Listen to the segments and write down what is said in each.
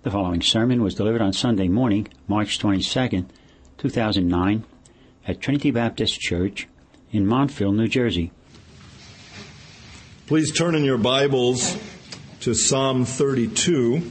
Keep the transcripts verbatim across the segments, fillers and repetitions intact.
The following sermon was delivered on Sunday morning, March twenty-second, two thousand nine, at Trinity Baptist Church in Montville, New Jersey. Please turn in your Bibles to Psalm thirty-two.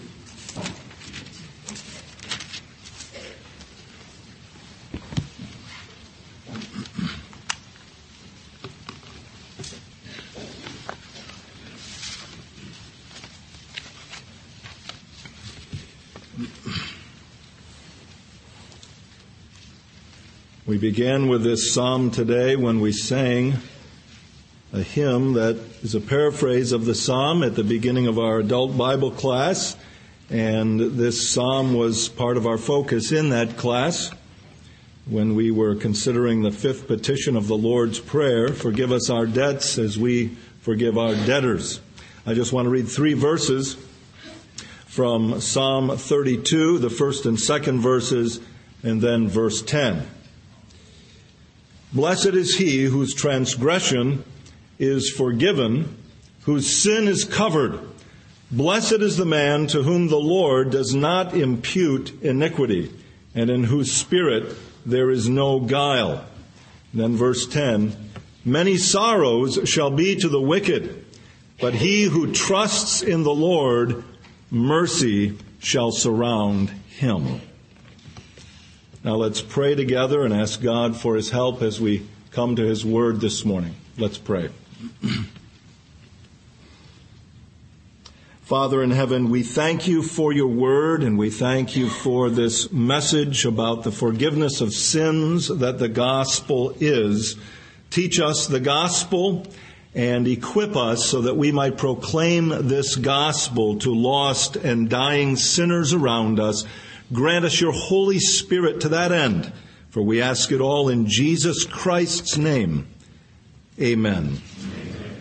We began with this psalm today when we sang a hymn that is a paraphrase of the psalm at the beginning of our adult Bible class, and this psalm was part of our focus in that class when we were considering the fifth petition of the Lord's Prayer, forgive us our debts as we forgive our debtors. I just want to read three verses from Psalm thirty-two, the first and second verses, and then verse ten. Blessed is he whose transgression is forgiven, whose sin is covered. Blessed is the man to whom the Lord does not impute iniquity, and in whose spirit there is no guile. And then verse ten, many sorrows shall be to the wicked, but he who trusts in the Lord, mercy shall surround him. Now let's pray together and ask God for His help as we come to His Word this morning. Let's pray. Father in heaven, we thank You for Your Word, and we thank You for this message about the forgiveness of sins that the gospel is. Teach us the gospel and equip us so that we might proclaim this gospel to lost and dying sinners around us. Grant us Your Holy Spirit to that end, for we ask it all in Jesus Christ's name. Amen. Amen.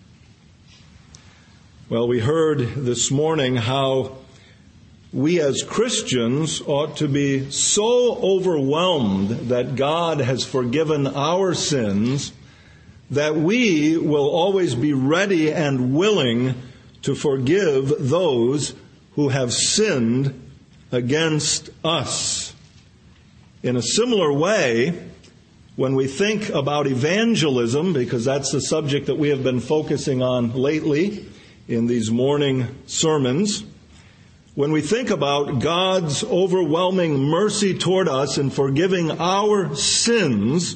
Well, we heard this morning how we as Christians ought to be so overwhelmed that God has forgiven our sins that we will always be ready and willing to forgive those who have sinned against us. In a similar way, when we think about evangelism, because that's the subject that we have been focusing on lately in these morning sermons, when we think about God's overwhelming mercy toward us in forgiving our sins,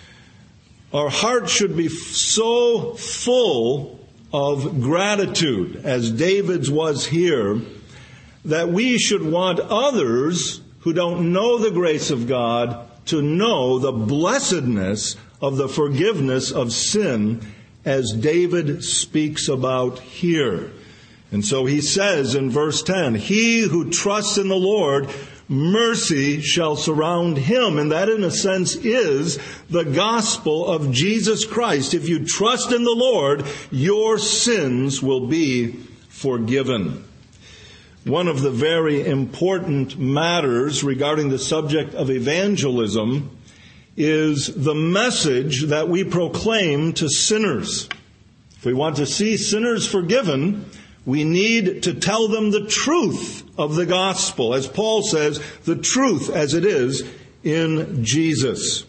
our hearts should be so full of gratitude, as David's was here, that we should want others who don't know the grace of God to know the blessedness of the forgiveness of sin, as David speaks about here. And so he says in verse ten, he who trusts in the Lord, mercy shall surround him. And that, in a sense, is the gospel of Jesus Christ. If you trust in the Lord, your sins will be forgiven. One of the very important matters regarding the subject of evangelism is the message that we proclaim to sinners. If we want to see sinners forgiven, we need to tell them the truth of the gospel. As Paul says, the truth as it is in Jesus.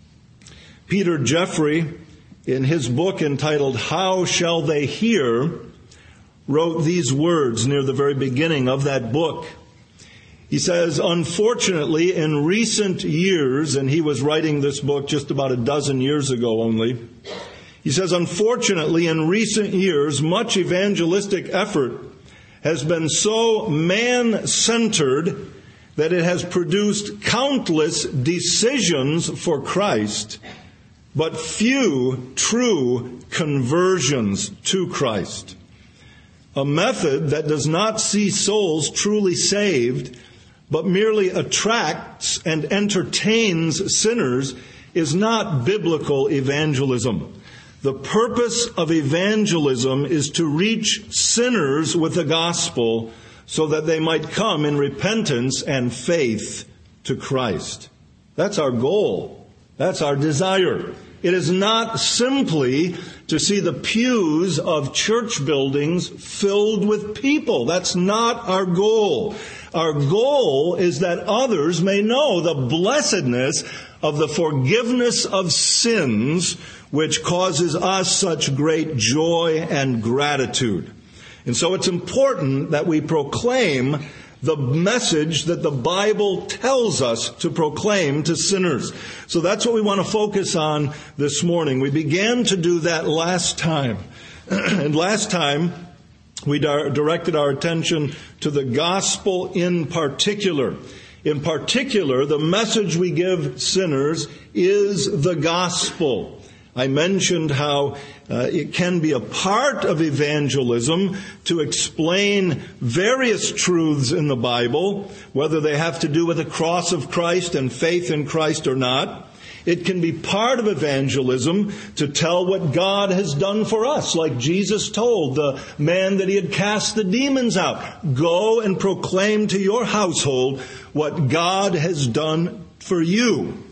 Peter Jeffrey, in his book entitled How Shall They Hear?, wrote these words near the very beginning of that book. He says, unfortunately, in recent years, and he was writing this book just about a dozen years ago only, he says, unfortunately, in recent years, much evangelistic effort has been so man-centered that it has produced countless decisions for Christ, but few true conversions to Christ. A method that does not see souls truly saved, but merely attracts and entertains sinners, is not biblical evangelism. The purpose of evangelism is to reach sinners with the gospel so that they might come in repentance and faith to Christ. That's our goal. That's our desire. It is not simply to see the pews of church buildings filled with people. That's not our goal. Our goal is that others may know the blessedness of the forgiveness of sins, which causes us such great joy and gratitude. And so it's important that we proclaim the message that the Bible tells us to proclaim to sinners. So that's what we want to focus on this morning. We began to do that last time. And last time, we di- directed our attention to the gospel in particular. In particular, the message we give sinners is the gospel. I mentioned how uh, it can be a part of evangelism to explain various truths in the Bible, whether they have to do with the cross of Christ and faith in Christ or not. It can be part of evangelism to tell what God has done for us, like Jesus told the man that he had cast the demons out. Go and proclaim to your household what God has done for you.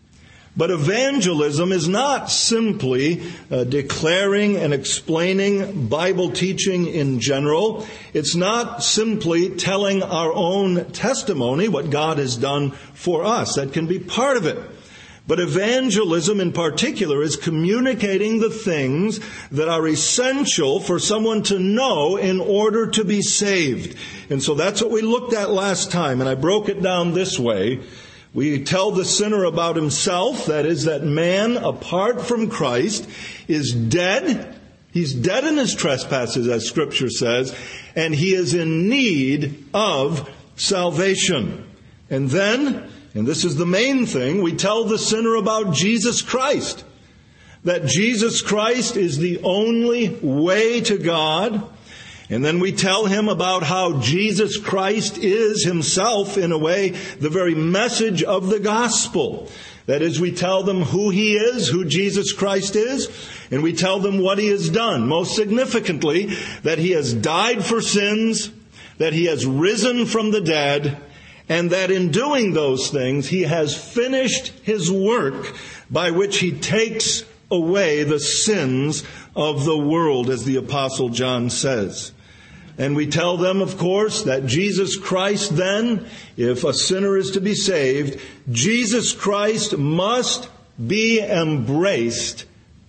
But evangelism is not simply uh, declaring and explaining Bible teaching in general. It's not simply telling our own testimony, what God has done for us. That can be part of it. But evangelism in particular is communicating the things that are essential for someone to know in order to be saved. And so that's what we looked at last time. And I broke it down this way. We tell the sinner about himself, that is, that man, apart from Christ, is dead. He's dead in his trespasses, as Scripture says, and he is in need of salvation. And then, and this is the main thing, we tell the sinner about Jesus Christ, that Jesus Christ is the only way to God. And then we tell him about how Jesus Christ is himself, in a way, the very message of the gospel. That is, we tell them who he is, who Jesus Christ is, and we tell them what he has done. Most significantly, that he has died for sins, that he has risen from the dead, and that in doing those things, he has finished his work by which he takes away the sins of the world, as the Apostle John says. And we tell them, of course, that Jesus Christ then, if a sinner is to be saved, Jesus Christ must be embraced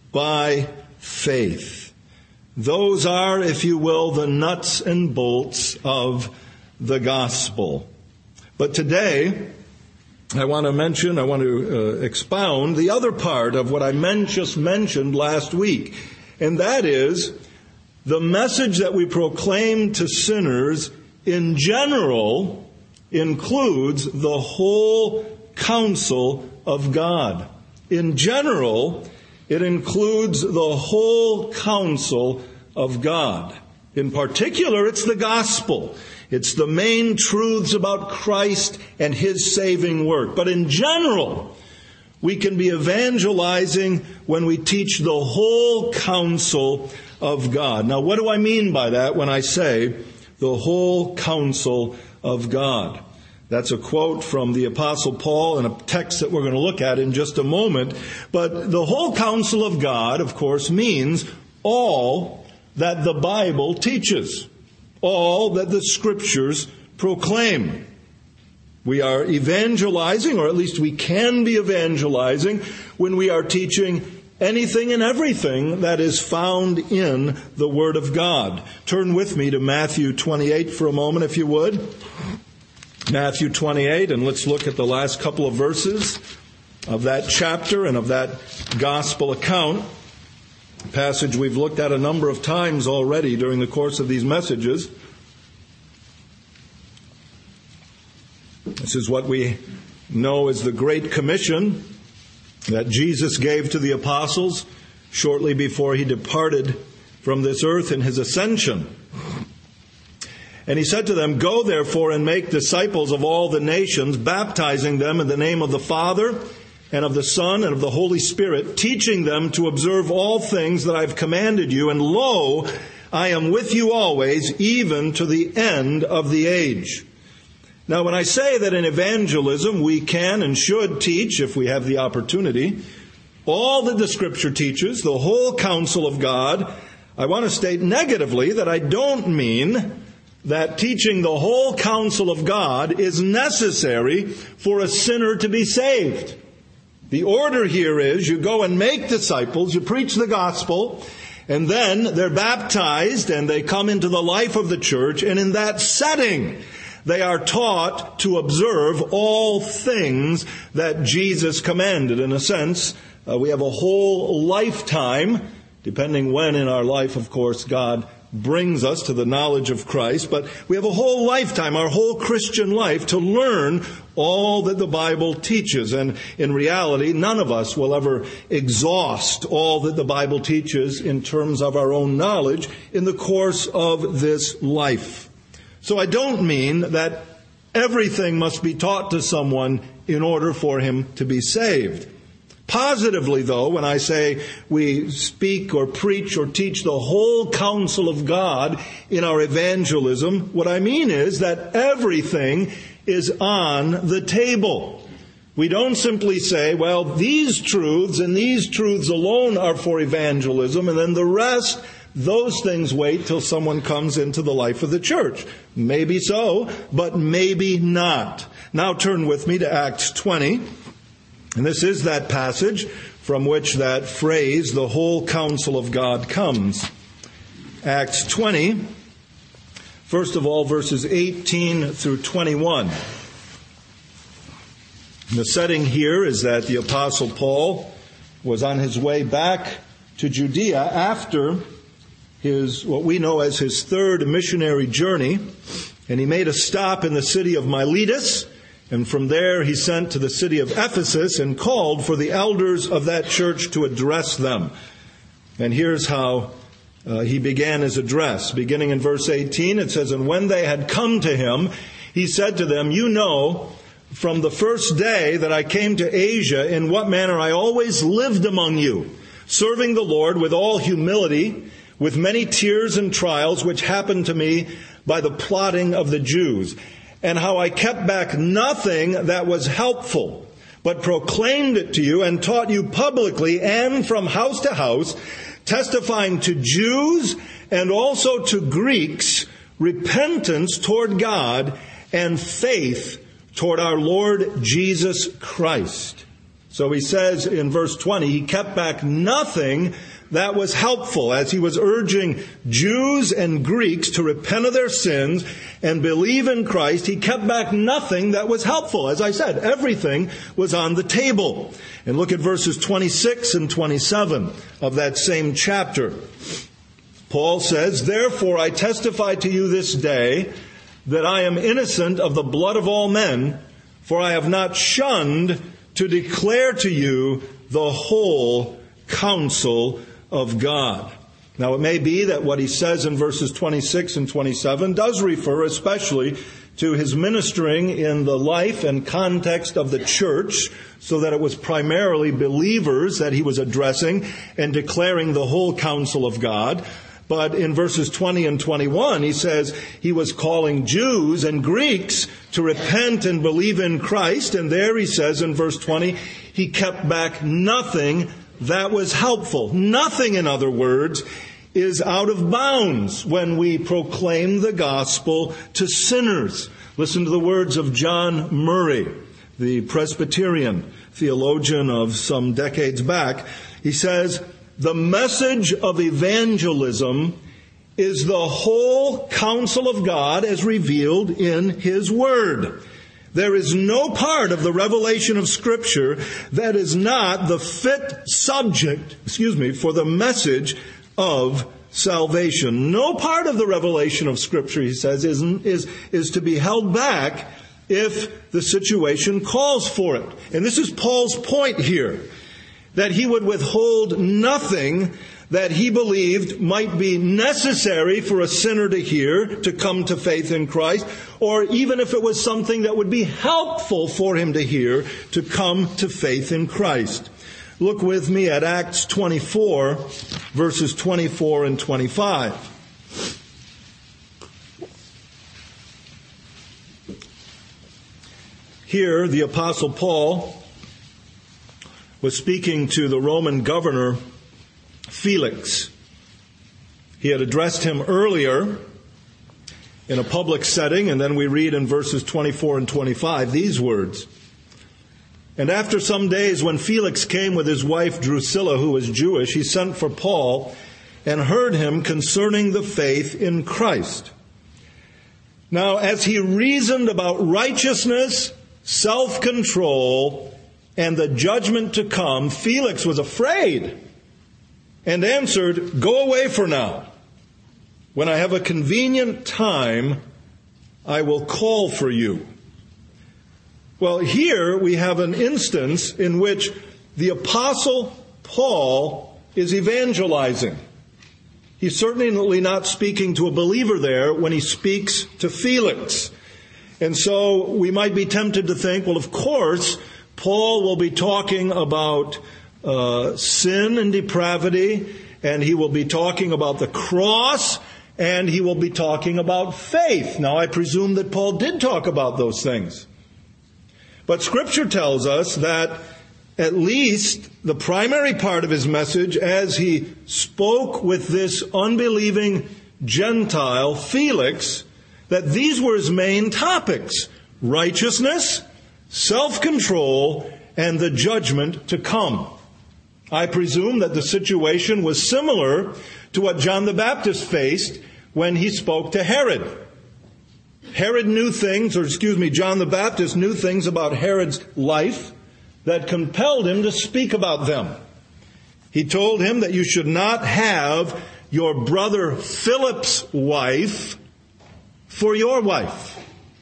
by faith. Those are, if you will, the nuts and bolts of the gospel. But today, I want to mention, I want to uh, expound the other part of what I men- just mentioned last week. And that is, the message that we proclaim to sinners in general includes the whole counsel of God. In general, it includes the whole counsel of God. In particular, it's the gospel. It's the main truths about Christ and his saving work. But in general, we can be evangelizing when we teach the whole counsel of God. Now, what do I mean by that when I say the whole counsel of God? That's a quote from the Apostle Paul in a text that we're going to look at in just a moment. But the whole counsel of God, of course, means all that the Bible teaches, all that the Scriptures proclaim. We are evangelizing, or at least we can be evangelizing, when we are teaching anything and everything that is found in the Word of God. Turn with me to Matthew twenty-eight for a moment, if you would. Matthew twenty-eight, and let's look at the last couple of verses of that chapter and of that gospel account. A passage we've looked at a number of times already during the course of these messages. This is what we know as the Great Commission that Jesus gave to the apostles shortly before he departed from this earth in his ascension. And he said to them, "Go therefore and make disciples of all the nations, baptizing them in the name of the Father and of the Son and of the Holy Spirit, teaching them to observe all things that I have commanded you. And lo, I am with you always, even to the end of the age." Now, when I say that in evangelism we can and should teach, if we have the opportunity, all that the Scripture teaches, the whole counsel of God, I want to state negatively that I don't mean that teaching the whole counsel of God is necessary for a sinner to be saved. The order here is you go and make disciples, you preach the gospel, and then they're baptized and they come into the life of the church, and in that setting they are taught to observe all things that Jesus commanded. In a sense, uh, we have a whole lifetime, depending when in our life, of course, God brings us to the knowledge of Christ, but we have a whole lifetime, our whole Christian life, to learn all that the Bible teaches. And in reality, none of us will ever exhaust all that the Bible teaches in terms of our own knowledge in the course of this life. So I don't mean that everything must be taught to someone in order for him to be saved. Positively, though, when I say we speak or preach or teach the whole counsel of God in our evangelism, what I mean is that everything is on the table. We don't simply say, well, these truths and these truths alone are for evangelism, and then the rest, those things wait till someone comes into the life of the church. Maybe so, but maybe not. Now turn with me to Acts twenty. And this is that passage from which that phrase, the whole counsel of God, comes. Acts twenty, first of all, verses eighteen through twenty-one. The setting here is that the Apostle Paul was on his way back to Judea after his, what we know as his third missionary journey, and he made a stop in the city of Miletus. And from there he sent to the city of Ephesus and called for the elders of that church to address them. And here's how uh, he began his address. Beginning in verse eighteen, it says, "And when they had come to him, he said to them, 'You know, from the first day that I came to Asia, in what manner I always lived among you, serving the Lord with all humility, with many tears and trials, which happened to me by the plotting of the Jews. And how I kept back nothing that was helpful, but proclaimed it to you and taught you publicly and from house to house, testifying to Jews and also to Greeks repentance toward God and faith toward our Lord Jesus Christ.'" So he says in verse twenty, he kept back nothing that was helpful, as he was urging Jews and Greeks to repent of their sins and believe in Christ. He kept back nothing that was helpful. As I said, everything was on the table. And look at verses twenty-six and twenty-seven of that same chapter. Paul says, "Therefore I testify to you this day that I am innocent of the blood of all men, for I have not shunned to declare to you the whole counsel of God." Now it may be that what he says in verses twenty-six and twenty-seven does refer especially to his ministering in the life and context of the church, so that it was primarily believers that he was addressing and declaring the whole counsel of God. But in verses twenty and twenty-one, he says he was calling Jews and Greeks to repent and believe in Christ. And there he says in verse twenty, he kept back nothing that was helpful. Nothing, in other words, is out of bounds when we proclaim the gospel to sinners. Listen to the words of John Murray, the Presbyterian theologian of some decades back. He says, "The message of evangelism is the whole counsel of God as revealed in His Word. There is no part of the revelation of Scripture that is not the fit subject, excuse me, for the message of salvation." No part of the revelation of Scripture, he says, is, is, is to be held back if the situation calls for it. And this is Paul's point here, that he would withhold nothing that he believed might be necessary for a sinner to hear, to come to faith in Christ, or even if it was something that would be helpful for him to hear, to come to faith in Christ. Look with me at Acts twenty-four, verses twenty-four and twenty-five. Here, the Apostle Paul was speaking to the Roman governor, Felix. He had addressed him earlier in a public setting, and then we read in verses twenty-four and twenty-five these words. And after some days, when Felix came with his wife Drusilla, who was Jewish, he sent for Paul and heard him concerning the faith in Christ. Now, as he reasoned about righteousness, self-control, and the judgment to come, Felix was afraid and answered, "Go away for now. When I have a convenient time, I will call for you." Well, here we have an instance in which the Apostle Paul is evangelizing. He's certainly not speaking to a believer there when he speaks to Felix. And so we might be tempted to think, well, of course, Paul will be talking about uh, sin and depravity, and he will be talking about the cross, and he will be talking about faith. Now, I presume that Paul did talk about those things. But Scripture tells us that at least the primary part of his message, as he spoke with this unbelieving Gentile, Felix, that these were his main topics: righteousness, self-control, and the judgment to come. I presume that the situation was similar to what John the Baptist faced when he spoke to Herod. Herod knew things, or excuse me, John the Baptist knew things about Herod's life that compelled him to speak about them. He told him that you should not have your brother Philip's wife for your wife.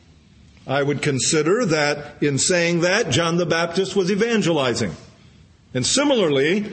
I would consider that in saying that, John the Baptist was evangelizing. And similarly,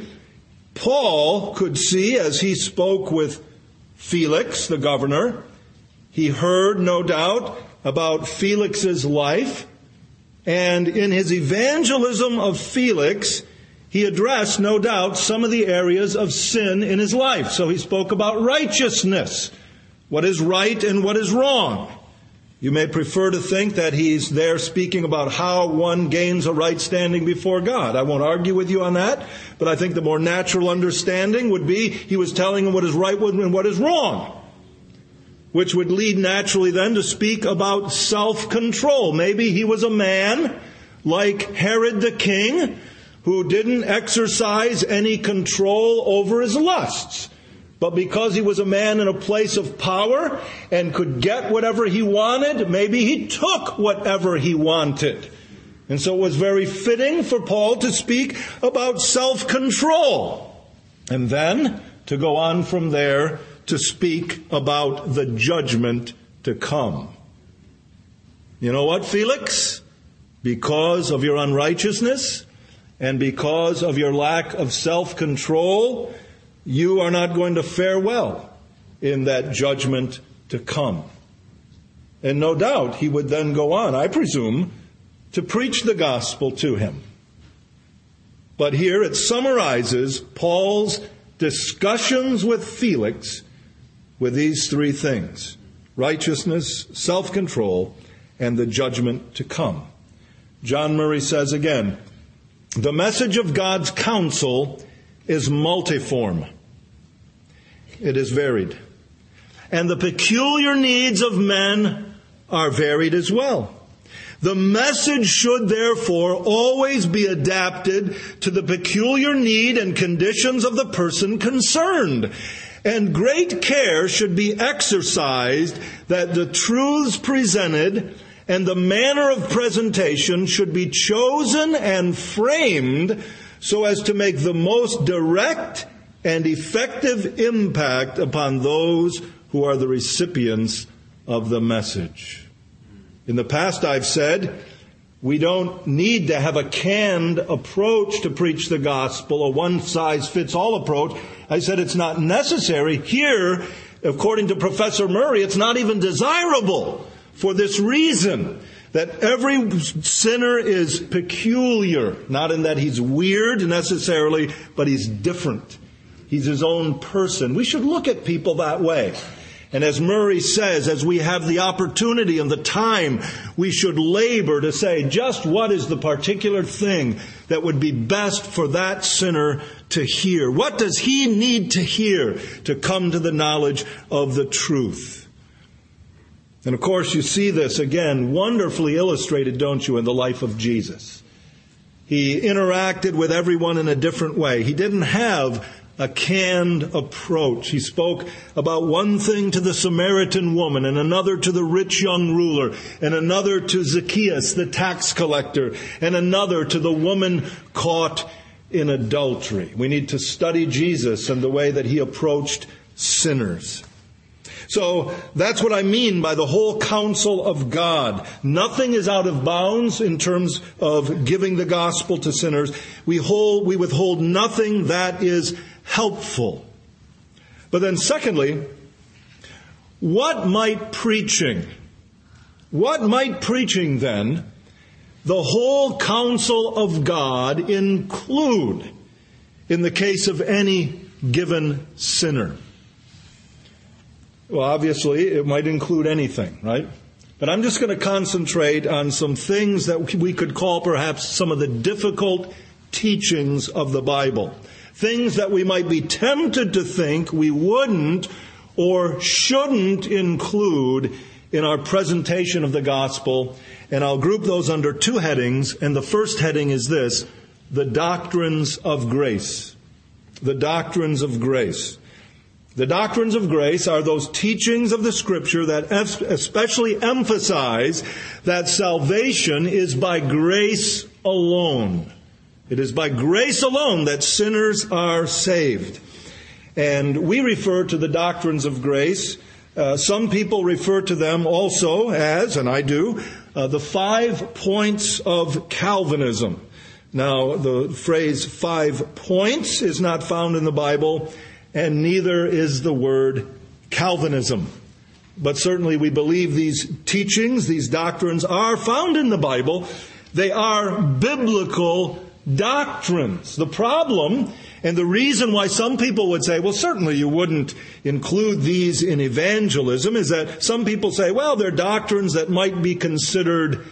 Paul could see as he spoke with Felix, the governor, he heard, no doubt, about Felix's life. And in his evangelism of Felix, he addressed, no doubt, some of the areas of sin in his life. So he spoke about righteousness, what is right and what is wrong. You may prefer to think that he's there speaking about how one gains a right standing before God. I won't argue with you on that, but I think the more natural understanding would be he was telling him what is right and what is wrong, which would lead naturally then to speak about self-control. Maybe he was a man like Herod the king who didn't exercise any control over his lusts. But because he was a man in a place of power and could get whatever he wanted, maybe he took whatever he wanted. And so it was very fitting for Paul to speak about self-control. And then to go on from there to speak about the judgment to come. You know what, Felix? Because of your unrighteousness and because of your lack of self-control, you are not going to fare well in that judgment to come. And no doubt he would then go on, I presume, to preach the gospel to him. But here it summarizes Paul's discussions with Felix with these three things: righteousness, self-control, and the judgment to come. John Murray says again, the message of God's counsel is multiform. It is varied. And the peculiar needs of men are varied as well. The message should therefore always be adapted to the peculiar need and conditions of the person concerned. And great care should be exercised that the truths presented and the manner of presentation should be chosen and framed so as to make the most direct and effective impact upon those who are the recipients of the message. In the past, I've said, we don't need to have a canned approach to preach the gospel, a one-size-fits-all approach. I said it's not necessary. Here, according to Professor Murray, it's not even desirable for this reason, that every sinner is peculiar, not in that he's weird necessarily, but he's different. He's his own person. We should look at people that way. And as Murray says, as we have the opportunity and the time, we should labor to say just what is the particular thing that would be best for that sinner to hear. What does he need to hear to come to the knowledge of the truth? And of course, you see this again wonderfully illustrated, don't you, in the life of Jesus. He interacted with everyone in a different way. He didn't have a canned approach. He spoke about one thing to the Samaritan woman, and another to the rich young ruler, and another to Zacchaeus, the tax collector, and another to the woman caught in adultery. We need to study Jesus and the way that he approached sinners. So that's what I mean by the whole counsel of God. Nothing is out of bounds in terms of giving the gospel to sinners. We hold, we withhold nothing that is helpful. But then secondly, what might preaching, what might preaching then, the whole counsel of God, include in the case of any given sinner? Well, obviously, it might include anything, right? But I'm just going to concentrate on some things that we could call perhaps some of the difficult teachings of the Bible. Things that we might be tempted to think we wouldn't or shouldn't include in our presentation of the gospel. And I'll group those under two headings. And the first heading is this: the doctrines of grace. The doctrines of grace. The doctrines of grace are those teachings of the Scripture that especially emphasize that salvation is by grace alone. It is by grace alone that sinners are saved. And we refer to the doctrines of grace. Uh, some people refer to them also as, and I do, uh, the five points of Calvinism. Now, the phrase five points is not found in the Bible, and neither is the word Calvinism. But certainly we believe these teachings, these doctrines are found in the Bible. They are biblical doctrines. The problem, and the reason why some people would say, well, certainly you wouldn't include these in evangelism, is that some people say, well, they're doctrines that might be considered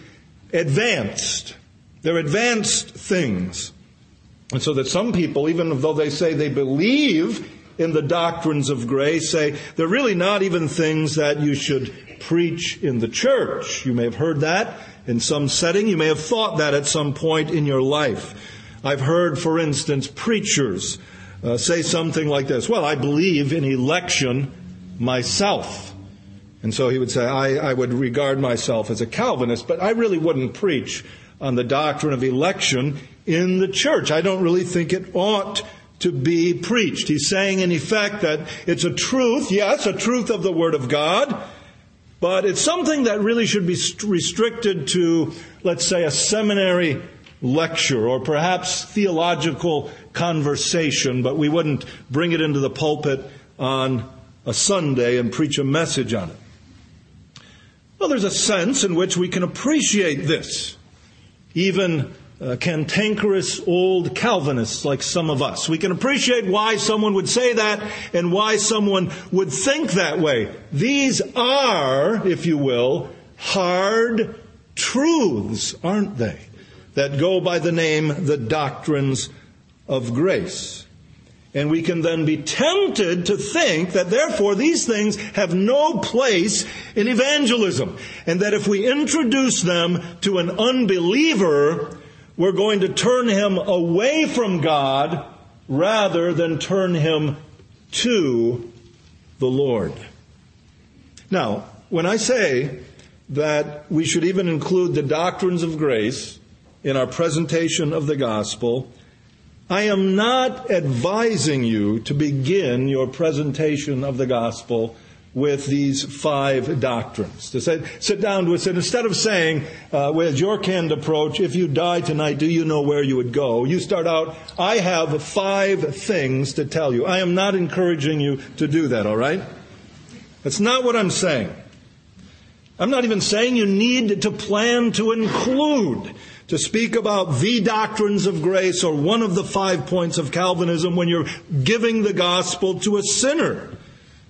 advanced. They're advanced things. And so that some people, even though they say they believe in the doctrines of grace, say they're really not even things that you should preach in the church. You may have heard that in some setting. You may have thought that at some point in your life. I've heard, for instance, preachers uh, say something like this: well, I believe in election myself. And so he would say, I, I would regard myself as a Calvinist, but I really wouldn't preach on the doctrine of election in the church. I don't really think it ought to be preached. He's saying, in effect, that it's a truth, yes, a truth of the Word of God, but it's something that really should be restricted to, let's say, a seminary lecture or perhaps theological conversation, but we wouldn't bring it into the pulpit on a Sunday and preach a message on it. Well, there's a sense in which we can appreciate this. Even Uh, cantankerous old Calvinists like some of us. We can appreciate why someone would say that and why someone would think that way. These are, if you will, hard truths, aren't they? That go by the name the doctrines of grace. And we can then be tempted to think that therefore these things have no place in evangelism. And that if we introduce them to an unbeliever, we're going to turn him away from God rather than turn him to the Lord. Now, when I say that we should even include the doctrines of grace in our presentation of the gospel, I am not advising you to begin your presentation of the gospel with these five doctrines. To say, sit down with it, instead of saying, uh, with your canned approach, if you die tonight, do you know where you would go? You start out, I have five things to tell you. I am not encouraging you to do that, all right? That's not what I'm saying. I'm not even saying you need to plan to include, to speak about the doctrines of grace or one of the five points of Calvinism when you're giving the gospel to a sinner.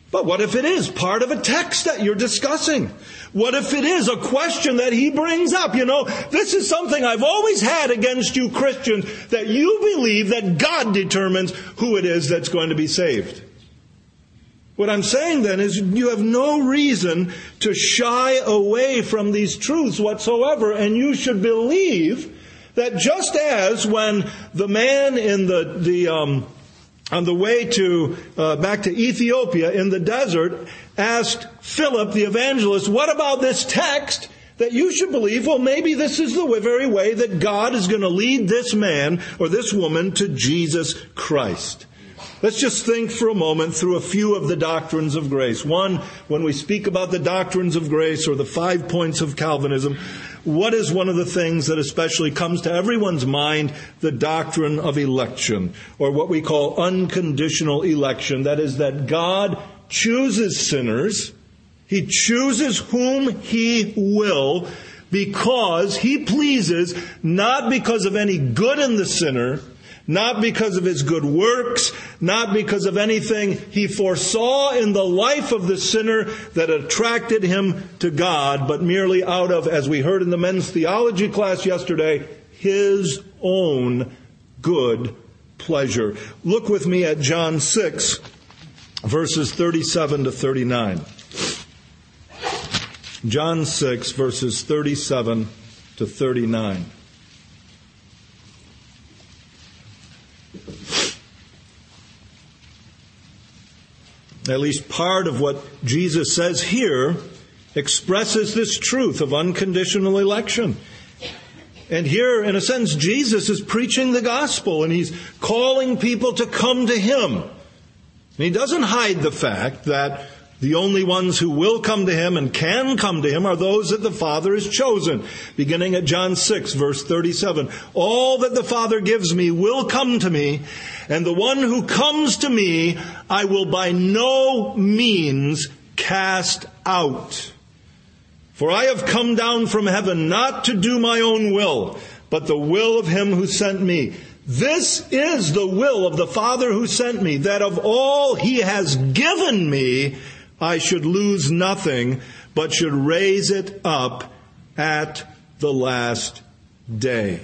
But what if it is part of a text that you're discussing? What if it is a question that he brings up? You know, this is something I've always had against you Christians, that you believe that God determines who it is that's going to be saved. What I'm saying then is you have no reason to shy away from these truths whatsoever, and you should believe that just as when the man in the, the um, on the way to uh, back to Ethiopia in the desert asked Philip the evangelist, what about this text? That you should believe, well, maybe this is the very way that God is going to lead this man or this woman to Jesus Christ. Let's just think for a moment through a few of the doctrines of grace. One, when we speak about the doctrines of grace or the five points of Calvinism, what is one of the things that especially comes to everyone's mind? The doctrine of election, or what we call unconditional election. That is, that God chooses sinners. He chooses whom He will because He pleases, not because of any good in the sinner, not because of his good works, not because of anything he foresaw in the life of the sinner that attracted him to God, but merely out of, as we heard in the men's theology class yesterday, His own good pleasure. Look with me at John six, verses thirty-seven to thirty-nine. John six, verses thirty-seven to thirty-nine. At least part of what Jesus says here expresses this truth of unconditional election. And here, in a sense, Jesus is preaching the gospel, and He's calling people to come to Him. And He doesn't hide the fact that the only ones who will come to Him and can come to Him are those that the Father has chosen. Beginning at John six, verse thirty-seven. All that the Father gives me will come to me, and the one who comes to me I will by no means cast out. For I have come down from heaven not to do my own will, but the will of Him who sent me. This is the will of the Father who sent me, that of all He has given me, I should lose nothing, but should raise it up at the last day.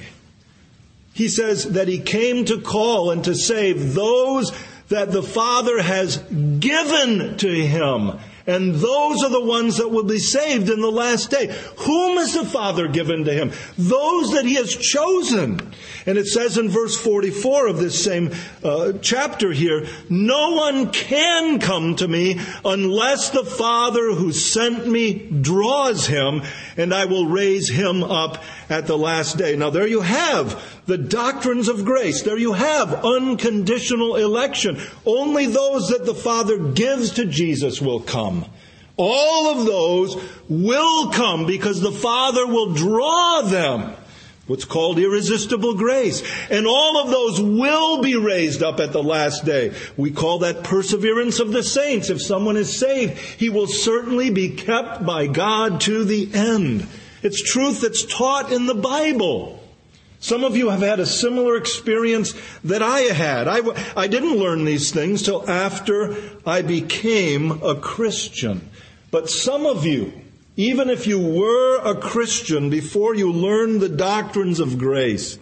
He says that He came to call and to save those that the Father has given to Him. And those are the ones that will be saved in the last day. Whom has the Father given to Him? Those that He has chosen. And it says in verse forty-four of this same uh, chapter here, no one can come to me unless the Father who sent me draws him, and I will raise him up at the last day. Now there you have the doctrines of grace. There you have unconditional election. Only those that the Father gives to Jesus will come. All of those will come because the Father will draw them. What's called irresistible grace. And all of those will be raised up at the last day. We call that perseverance of the saints. If someone is saved, he will certainly be kept by God to the end. It's truth that's taught in the Bible. Some of you have had a similar experience that I had. I, I didn't learn these things till after I became a Christian. But some of you, even if you were a Christian before you learned the doctrines of grace,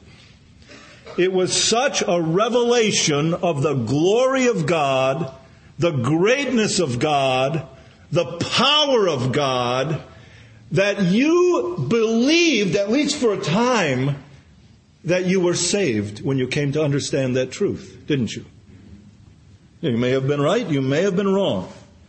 it was such a revelation of the glory of God, the greatness of God, the power of God, that you believed, at least for a time, that you were saved when you came to understand that truth, didn't you? You may have been right, you may have been wrong.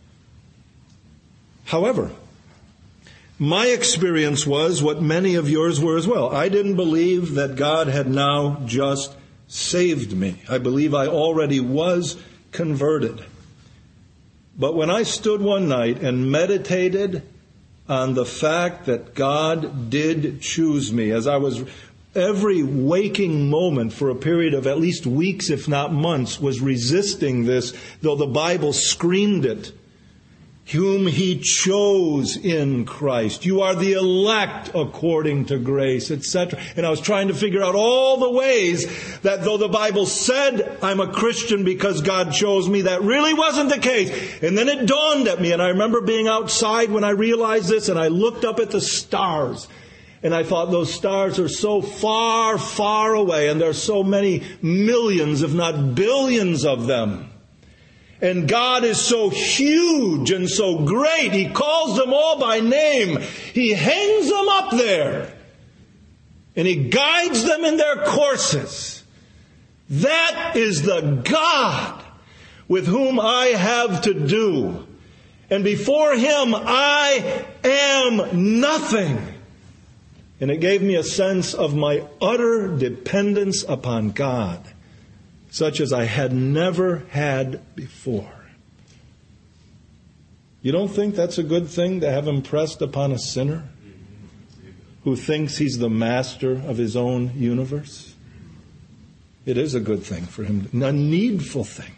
However, my experience was what many of yours were as well. I didn't believe that God had now just saved me. I believe I already was converted. But when I stood one night and meditated on the fact that God did choose me, as I was every waking moment for a period of at least weeks, if not months, was resisting this, though the Bible screamed it. whom he chose in Christ. You are the elect according to grace, et cetera. And I was trying to figure out all the ways that though the Bible said I'm a Christian because God chose me, that really wasn't the case. And then it dawned at me, and I remember being outside when I realized this, and I looked up at the stars. And I thought those stars are so far, far away, and there are so many millions, if not billions of them. And God is so huge and so great. He calls them all by name. He hangs them up there. And He guides them in their courses. That is the God with whom I have to do. And before Him I am nothing. And it gave me a sense of my utter dependence upon God, such as I had never had before. You don't think that's a good thing to have impressed upon a sinner who thinks he's the master of his own universe? It is a good thing for him, a needful thing.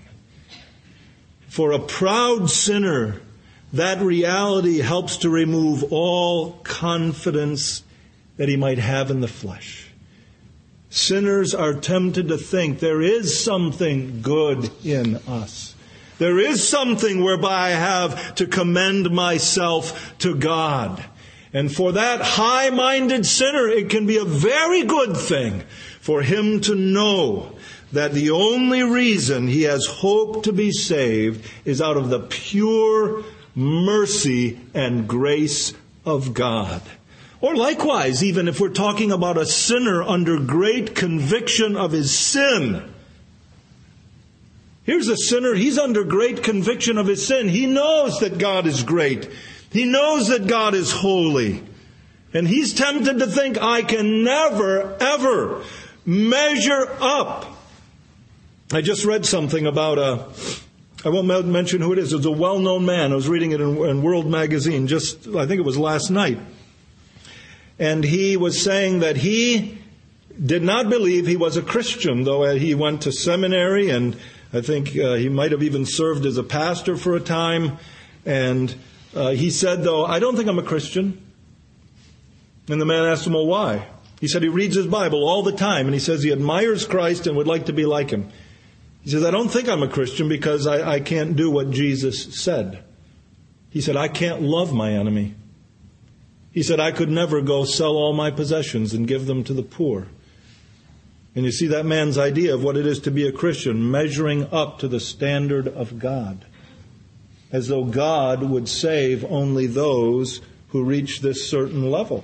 For a proud sinner, that reality helps to remove all confidence that he might have in the flesh. Sinners are tempted to think there is something good in us. There is something whereby I have to commend myself to God. And for that high-minded sinner, it can be a very good thing for him to know that the only reason he has hope to be saved is out of the pure mercy and grace of God. Or likewise, even if we're talking about a sinner under great conviction of his sin. Here's a sinner, he's under great conviction of his sin. He knows that God is great. He knows that God is holy. And he's tempted to think, I can never, ever measure up. I just read something about a, I won't mention who it is. It's a well-known man. I was reading it in, in World Magazine just, I think it was last night. And he was saying that he did not believe he was a Christian, though he went to seminary, and I think uh, he might have even served as a pastor for a time. And uh, he said, though, I don't think I'm a Christian. And the man asked him, well, why? He said he reads his Bible all the time, and he says he admires Christ and would like to be like Him. He says, I don't think I'm a Christian because I, I can't do what Jesus said. He said, I can't love my enemy. He said, I could never go sell all my possessions and give them to the poor. And you see that man's idea of what it is to be a Christian, measuring up to the standard of God. As though God would save only those who reach this certain level.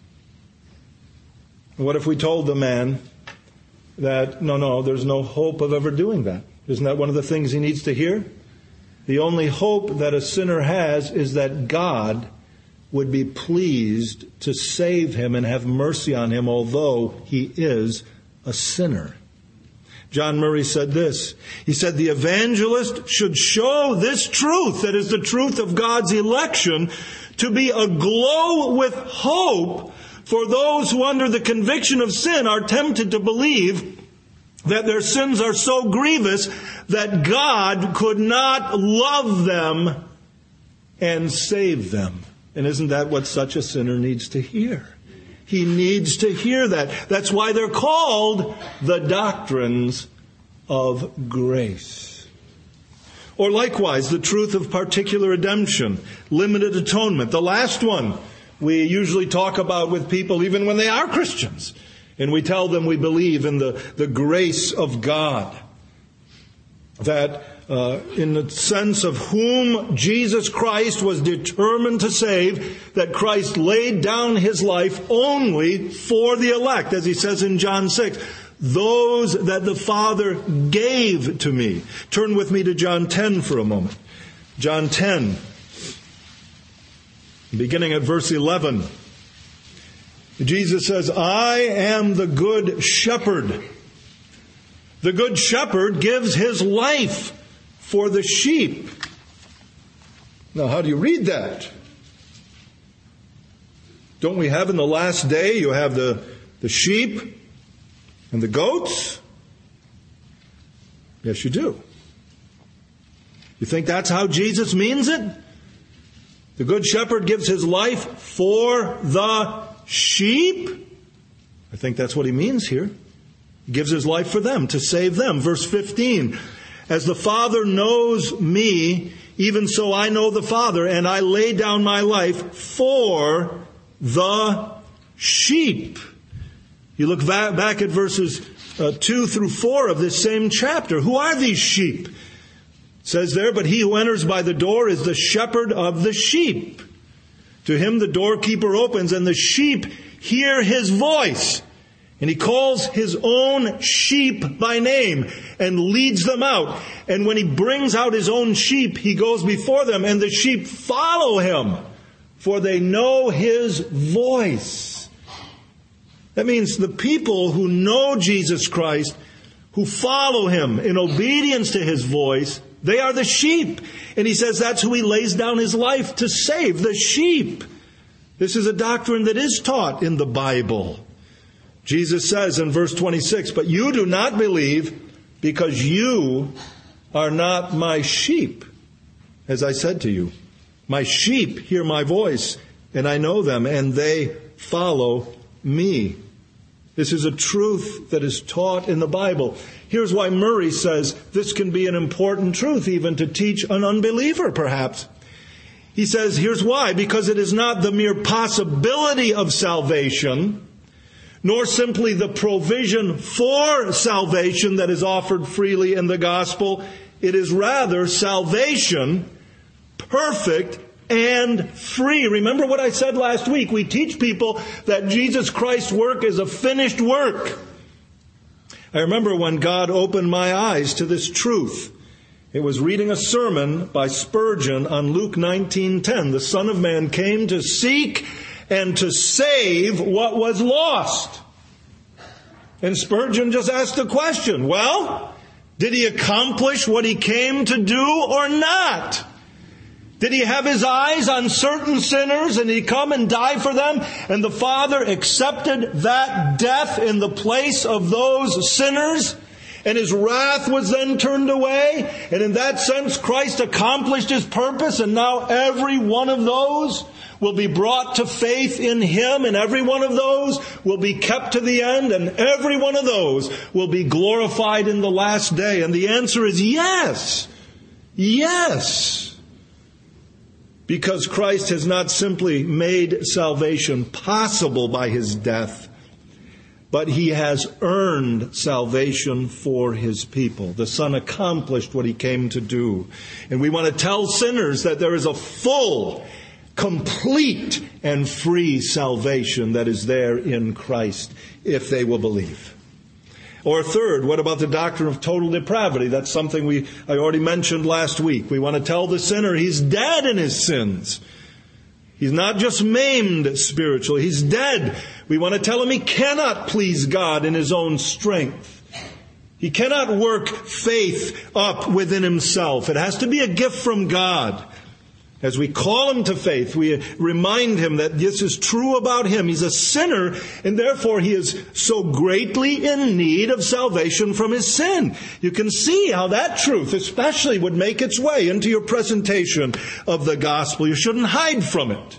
What if we told the man that, no, no, there's no hope of ever doing that? Isn't that one of the things he needs to hear? The only hope that a sinner has is that God would be pleased to save him and have mercy on him, although he is a sinner. John Murray said this. He said, the evangelist should show this truth, that is the truth of God's election, to be aglow with hope for those who under the conviction of sin are tempted to believe that their sins are so grievous that God could not love them and save them. And isn't that what such a sinner needs to hear? He needs to hear that. That's why they're called the doctrines of grace. Or likewise, the truth of particular redemption, limited atonement. The last one we usually talk about with people even when they are Christians. And we tell them we believe in the, the grace of God. That uh, in the sense of whom Jesus Christ was determined to save, that Christ laid down His life only for the elect, as He says in John six. Those that the Father gave to me. Turn with me to John ten for a moment. John ten, beginning at verse eleven. Jesus says, I am the good shepherd. The good shepherd gives his life for the sheep. Now, how do you read that? Don't we have in the last day, you have the, the sheep and the goats? Yes, you do. You think that's how Jesus means it? The good shepherd gives his life for the sheep. I think that's what he means here. He gives his life for them, to save them. Verse fifteen, as the Father knows me, even so I know the Father, and I lay down my life for the sheep. You look back at verses uh, two through four of this same chapter. Who are these sheep? It says there, but he who enters by the door is the shepherd of the sheep. To him the doorkeeper opens, and the sheep hear his voice. And he calls his own sheep by name and leads them out. And when he brings out his own sheep, he goes before them, and the sheep follow him, for they know his voice. That means the people who know Jesus Christ, who follow him in obedience to his voice, they are the sheep. And he says that's who he lays down his life to save, the sheep. This is a doctrine that is taught in the Bible. Jesus says in verse twenty-six, but you do not believe because you are not my sheep. As I said to you, my sheep hear my voice, and I know them, and they follow me. This is a truth that is taught in the Bible. Here's why Murray says this can be an important truth even to teach an unbeliever, perhaps. He says, here's why. Because it is not the mere possibility of salvation, nor simply the provision for salvation that is offered freely in the gospel. It is rather salvation, perfect and free. Remember what I said last week. We teach people that Jesus Christ's work is a finished work. I remember when God opened my eyes to this truth. It was reading a sermon by Spurgeon on Luke nineteen ten. The Son of Man came to seek and to save what was lost. And Spurgeon just asked the question, well, did he accomplish what he came to do or not? Did he have his eyes on certain sinners and he come and die for them? And the Father accepted that death in the place of those sinners? And his wrath was then turned away? And in that sense, Christ accomplished his purpose, and now every one of those will be brought to faith in him, and every one of those will be kept to the end, and every one of those will be glorified in the last day. And the answer is yes. Yes. Because Christ has not simply made salvation possible by his death, but he has earned salvation for his people. The Son accomplished what he came to do. And we want to tell sinners that there is a full, complete, and free salvation that is there in Christ if they will believe. Or third, what about the doctrine of total depravity? That's something we I already mentioned last week. We want to tell the sinner he's dead in his sins. He's not just maimed spiritually, he's dead. We want to tell him he cannot please God in his own strength. He cannot work faith up within himself. It has to be a gift from God. As we call him to faith, we remind him that this is true about him. He's a sinner, and therefore he is so greatly in need of salvation from his sin. You can see how that truth especially would make its way into your presentation of the gospel. You shouldn't hide from it.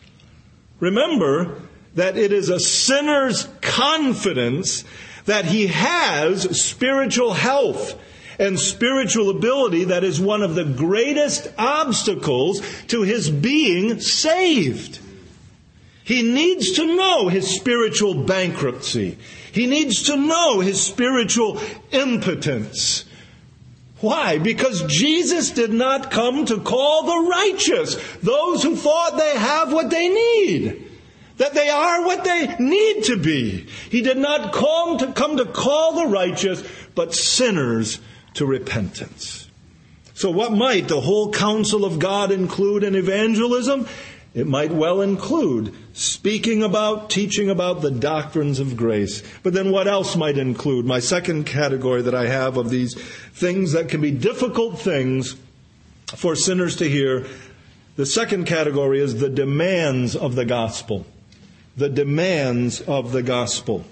Remember that it is a sinner's confidence that he has spiritual health and spiritual ability that is one of the greatest obstacles to his being saved. He needs to know his spiritual bankruptcy. He needs to know his spiritual impotence. Why? Because Jesus did not come to call the righteous, those who thought they have what they need, that they are what they need to be. He did not come to, come to call the righteous, but sinners to repentance. So what might the whole counsel of God include in evangelism? It might well include speaking about, teaching about the doctrines of grace. But then what else might include? My second category that I have of these things that can be difficult things for sinners to hear, the second category is the demands of the gospel. The demands of the gospel.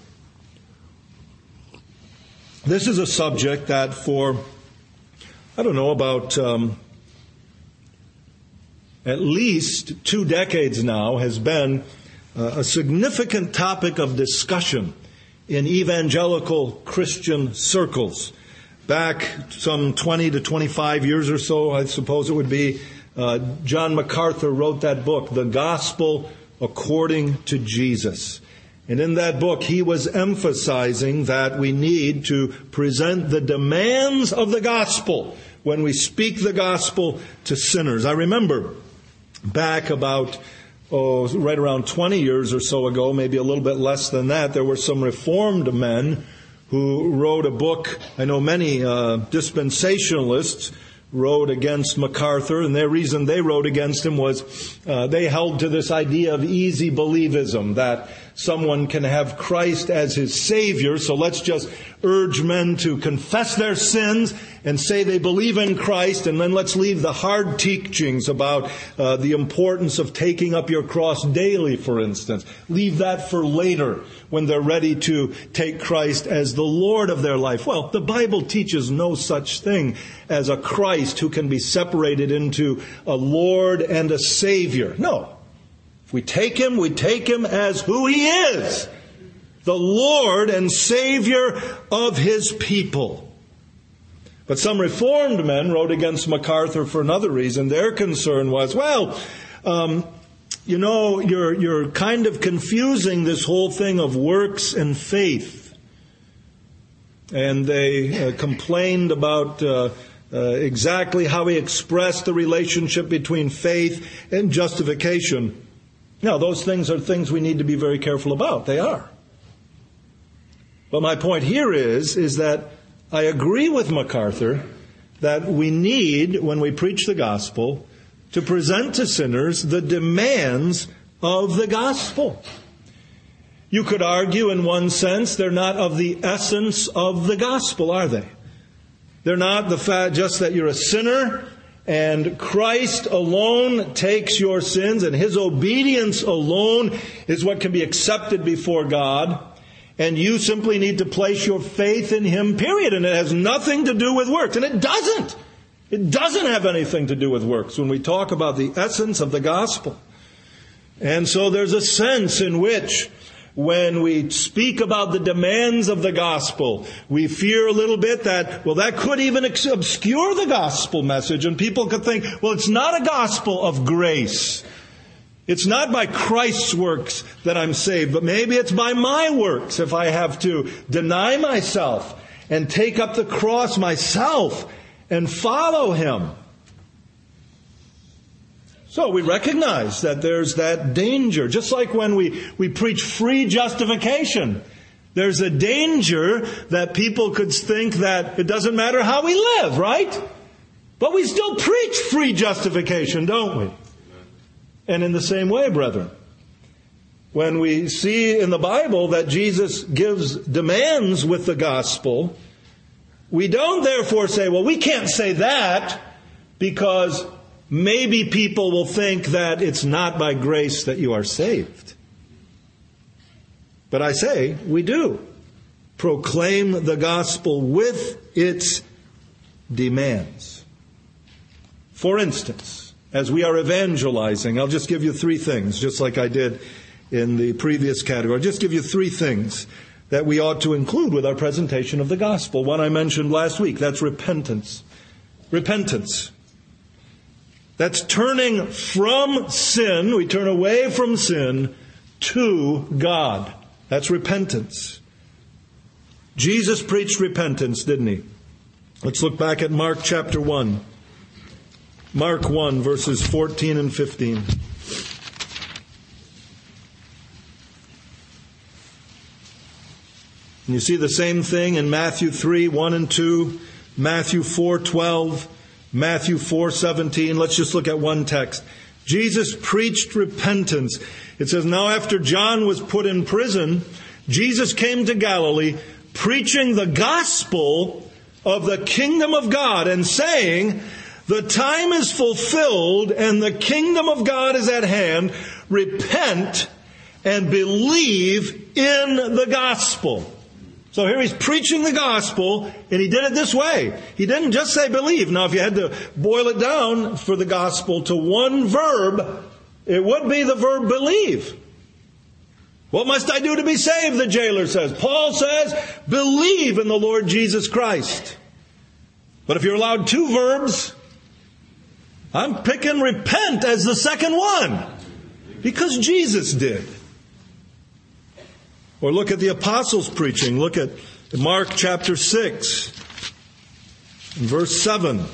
This is a subject that for, I don't know, about um, at least two decades now, has been uh, a significant topic of discussion in evangelical Christian circles. Back some twenty to twenty-five years or so, I suppose it would be, uh, John MacArthur wrote that book, The Gospel According to Jesus. And in that book, he was emphasizing that we need to present the demands of the gospel when we speak the gospel to sinners. I remember back about, oh, right around twenty years or so ago, maybe a little bit less than that, there were some Reformed men who wrote a book. I know many uh, dispensationalists wrote against MacArthur, and their reason they wrote against him was uh, they held to this idea of easy believism, that someone can have Christ as his Savior, so let's just urge men to confess their sins and say they believe in Christ, and then let's leave the hard teachings about uh, the importance of taking up your cross daily, for instance. Leave that for later when they're ready to take Christ as the Lord of their life. Well, the Bible teaches no such thing as a Christ who can be separated into a Lord and a Savior. No. If we take Him, we take Him as who He is. The Lord and Savior of His people. But some Reformed men wrote against MacArthur for another reason. Their concern was, well, um, you know, you're, you're kind of confusing this whole thing of works and faith. And they uh, complained about uh, uh, exactly how he expressed the relationship between faith and justification. Now, those things are things we need to be very careful about. They are. But my point here is, is that I agree with MacArthur that we need, when we preach the gospel, to present to sinners the demands of the gospel. You could argue, in one sense, they're not of the essence of the gospel, are they? They're not the fact just that you're a sinner and Christ alone takes your sins and His obedience alone is what can be accepted before God. And you simply need to place your faith in Him, period. And it has nothing to do with works. And it doesn't. It doesn't have anything to do with works when we talk about the essence of the gospel. And so there's a sense in which when we speak about the demands of the gospel, we fear a little bit that, well, that could even obscure the gospel message. And people could think, well, it's not a gospel of grace. It's not by Christ's works that I'm saved, but maybe it's by my works if I have to deny myself and take up the cross myself and follow Him. So we recognize that there's that danger. Just like when we, we preach free justification, there's a danger that people could think that it doesn't matter how we live, right? But we still preach free justification, don't we? And in the same way, brethren, when we see in the Bible that Jesus gives demands with the gospel, we don't therefore say, well, we can't say that because maybe people will think that it's not by grace that you are saved. But I say, we do proclaim the gospel with its demands. For instance, as we are evangelizing, I'll just give you three things, just like I did in the previous category. I'll just give you three things that we ought to include with our presentation of the gospel. One I mentioned last week, that's repentance. Repentance. That's turning from sin, we turn away from sin, to God. That's repentance. Jesus preached repentance, didn't He? Let's look back at Mark chapter one. Mark one, verses fourteen and fifteen. And you see the same thing in Matthew three, one and two, Matthew four, twelve, Matthew four, seventeen. Let's just look at one text. Jesus preached repentance. It says, now after John was put in prison, Jesus came to Galilee preaching the gospel of the kingdom of God and saying, the time is fulfilled and the kingdom of God is at hand. Repent and believe in the gospel. So here he's preaching the gospel, and he did it this way. He didn't just say believe. Now, if you had to boil it down for the gospel to one verb, it would be the verb believe. What must I do to be saved, the jailer says. Paul says, believe in the Lord Jesus Christ. But if you're allowed two verbs, I'm picking repent as the second one. Because Jesus did. Or look at the apostles' preaching. Look at Mark chapter six, verse seven.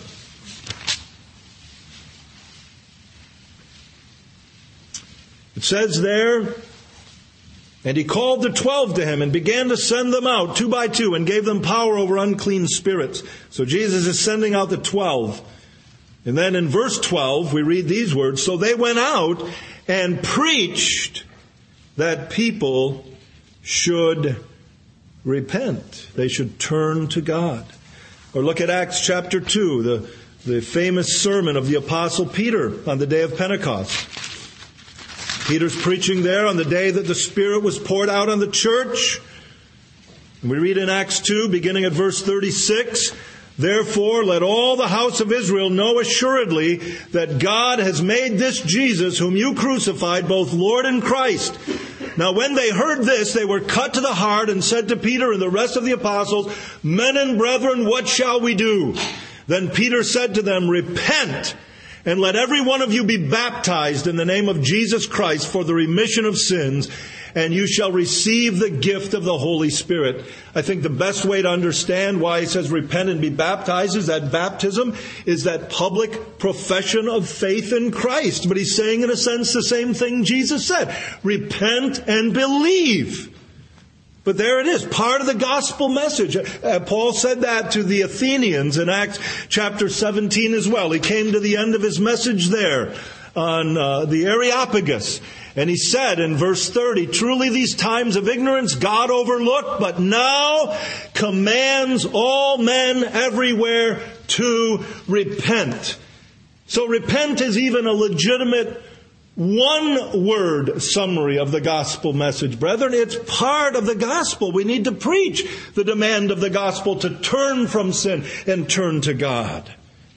It says there, and he called the twelve to him and began to send them out two by two and gave them power over unclean spirits. So Jesus is sending out the twelve. And then in verse twelve, we read these words, so they went out and preached that people should repent. They should turn to God. Or look at Acts chapter two, the, the famous sermon of the Apostle Peter on the day of Pentecost. Peter's preaching there on the day that the Spirit was poured out on the church. And we read in Acts two, beginning at verse thirty-six, therefore let all the house of Israel know assuredly that God has made this Jesus, whom you crucified, both Lord and Christ. Now when they heard this, they were cut to the heart and said to Peter and the rest of the apostles, men and brethren, what shall we do? Then Peter said to them, repent, and let every one of you be baptized in the name of Jesus Christ for the remission of sins, and you shall receive the gift of the Holy Spirit. I think the best way to understand why he says repent and be baptized is that baptism is that public profession of faith in Christ. But he's saying in a sense the same thing Jesus said. Repent and believe. But there it is, part of the gospel message. Uh, Paul said that to the Athenians in Acts chapter seventeen as well. He came to the end of his message there on uh, the Areopagus. And he said in verse thirty, truly these times of ignorance God overlooked, but now commands all men everywhere to repent. So repent is even a legitimate one-word summary of the gospel message, brethren. It's part of the gospel. We need to preach the demand of the gospel to turn from sin and turn to God.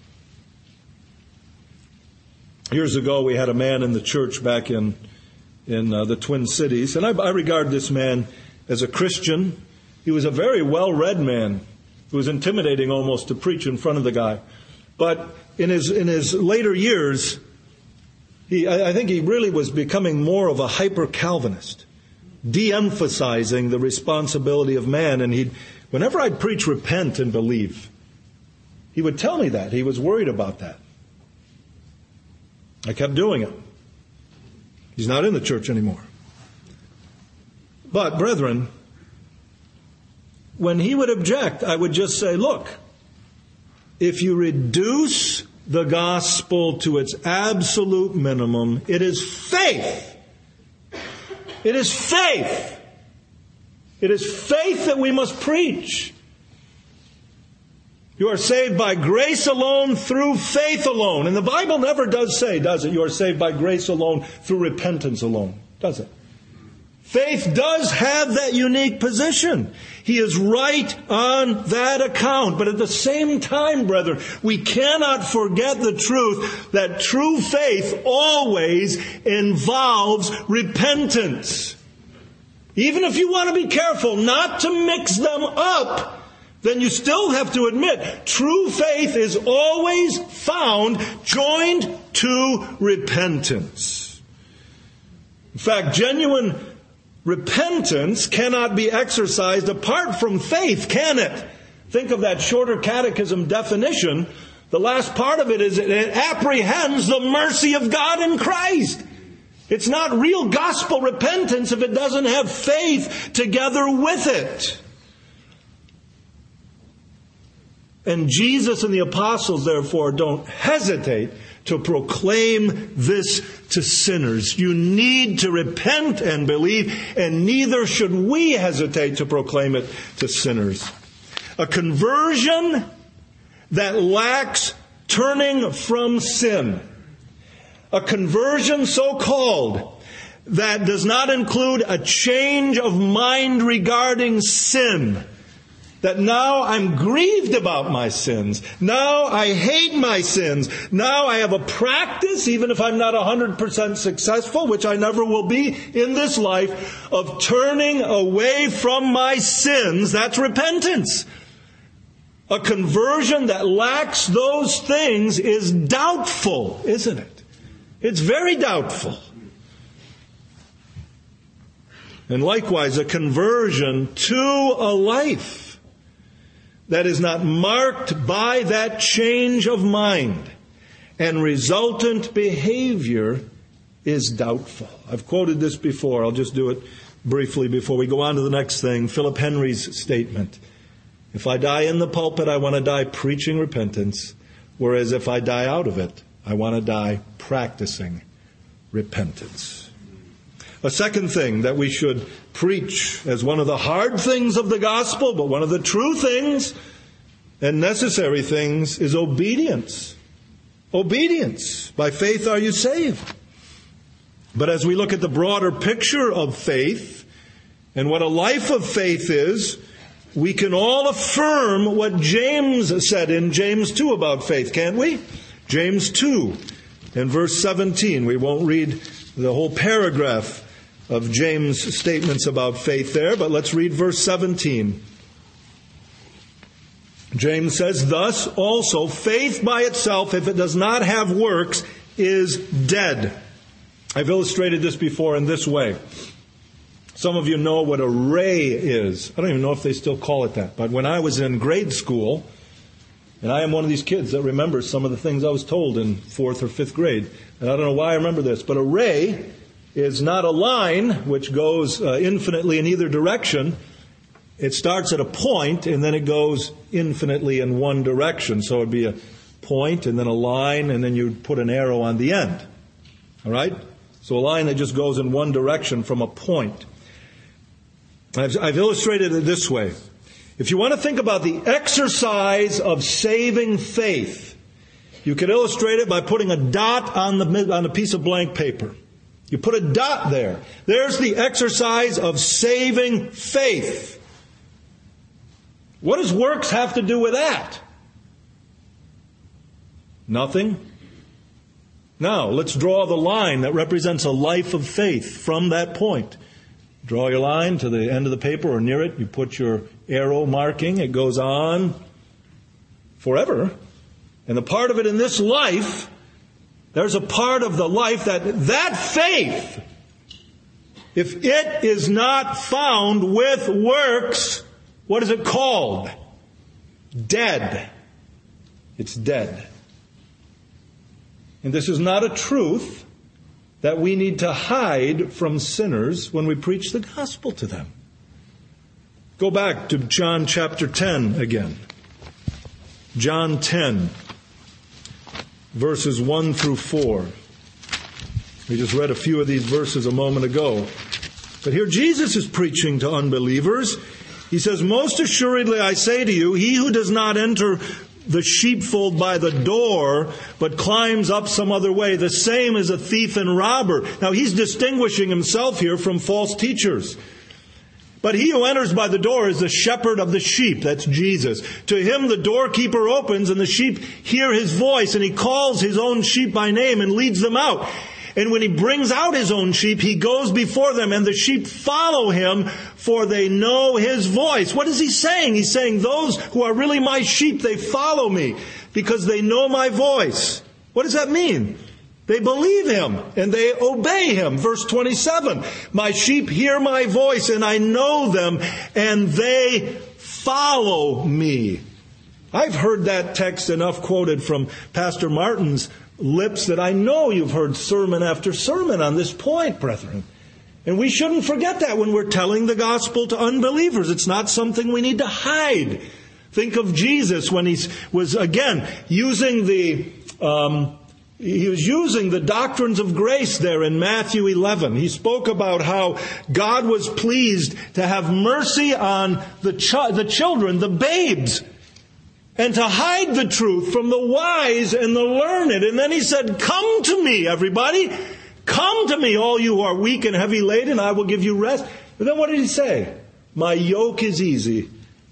Years ago, we had a man in the church back in in uh, the Twin Cities, and I, I regard this man as a Christian. He was a very well-read man. It was intimidating almost to preach in front of the guy. But in his in his later years, he I, I think he really was becoming more of a hyper-Calvinist, de-emphasizing the responsibility of man. And he'd, whenever I'd preach repent and believe, he would tell me that. He was worried about that. I kept doing it. He's not in the church anymore. But, brethren, when he would object, I would just say, look, if you reduce the gospel to its absolute minimum, it is faith. It is faith. It is faith that we must preach. You are saved by grace alone, through faith alone. And the Bible never does say, does it? You are saved by grace alone, through repentance alone. Does it? Faith does have that unique position. He is right on that account. But at the same time, brethren, we cannot forget the truth that true faith always involves repentance. Even if you want to be careful not to mix them up, then you still have to admit, true faith is always found joined to repentance. In fact, genuine repentance cannot be exercised apart from faith, can it? Think of that shorter catechism definition. The last part of it is it apprehends the mercy of God in Christ. It's not real gospel repentance if it doesn't have faith together with it. And Jesus and the apostles, therefore, don't hesitate to proclaim this to sinners. You need to repent and believe, and neither should we hesitate to proclaim it to sinners. A conversion that lacks turning from sin. A conversion so called that does not include a change of mind regarding sin That now I'm grieved about my sins. Now I hate my sins. Now I have a practice, even if I'm not one hundred percent successful, which I never will be in this life, of turning away from my sins. That's repentance. A conversion that lacks those things is doubtful, isn't it? It's very doubtful. And likewise, a conversion to a life that is not marked by that change of mind and resultant behavior is doubtful. I've quoted this before. I'll just do it briefly before we go on to the next thing. Philip Henry's statement. If I die in the pulpit, I want to die preaching repentance, whereas if I die out of it, I want to die practicing repentance. A second thing that we should preach as one of the hard things of the gospel, but one of the true things and necessary things, is obedience. Obedience. By faith are you saved. But as we look at the broader picture of faith and what a life of faith is, we can all affirm what James said in James two about faith, can't we? James two and verse seventeen. We won't read the whole paragraph of James' statements about faith there, but let's read verse seventeen. James says, thus also faith by itself, if it does not have works, is dead. I've illustrated this before in this way. Some of you know what a ray is. I don't even know if they still call it that. But when I was in grade school, and I am one of these kids that remembers some of the things I was told in fourth or fifth grade, and I don't know why I remember this, but a ray is not a line which goes uh, infinitely in either direction. It starts at a point and then it goes infinitely in one direction. So it would be a point and then a line and then you'd put an arrow on the end. All right? So a line that just goes in one direction from a point. I've, I've illustrated it this way. If you want to think about the exercise of saving faith, you could illustrate it by putting a dot on the on a piece of blank paper. You put a dot there. There's the exercise of saving faith. What does works have to do with that? Nothing. Now, let's draw the line that represents a life of faith from that point. Draw your line to the end of the paper or near it. You put your arrow marking. It goes on forever. And the part of it in this life, there's a part of the life that that faith, if it is not found with works, what is it called? Dead. It's dead. And this is not a truth that we need to hide from sinners when we preach the gospel to them. Go back to John chapter ten again. John ten, verses one through four. We just read a few of these verses a moment ago. But here Jesus is preaching to unbelievers. He says, most assuredly I say to you, he who does not enter the sheepfold by the door, but climbs up some other way, the same is a thief and robber. Now he's distinguishing himself here from false teachers. But he who enters by the door is the shepherd of the sheep. That's Jesus. To him the doorkeeper opens, and the sheep hear his voice, and he calls his own sheep by name and leads them out. And when he brings out his own sheep, he goes before them, and the sheep follow him, for they know his voice. What is he saying? He's saying, those who are really my sheep, they follow me, because they know my voice. What does that mean? They believe him, and they obey him. Verse twenty-seven, my sheep hear my voice, and I know them, and they follow me. I've heard that text enough quoted from Pastor Martin's lips that I know you've heard sermon after sermon on this point, brethren. And we shouldn't forget that when we're telling the gospel to unbelievers. It's not something we need to hide. Think of Jesus when he was, again, using the, um, he was using the doctrines of grace there in Matthew eleven. He spoke about how God was pleased to have mercy on the ch- the children, the babes, and to hide the truth from the wise and the learned. And then he said, come to me, everybody. Come to me, all you who are weak and heavy laden, I will give you rest. And then what did he say? My yoke is easy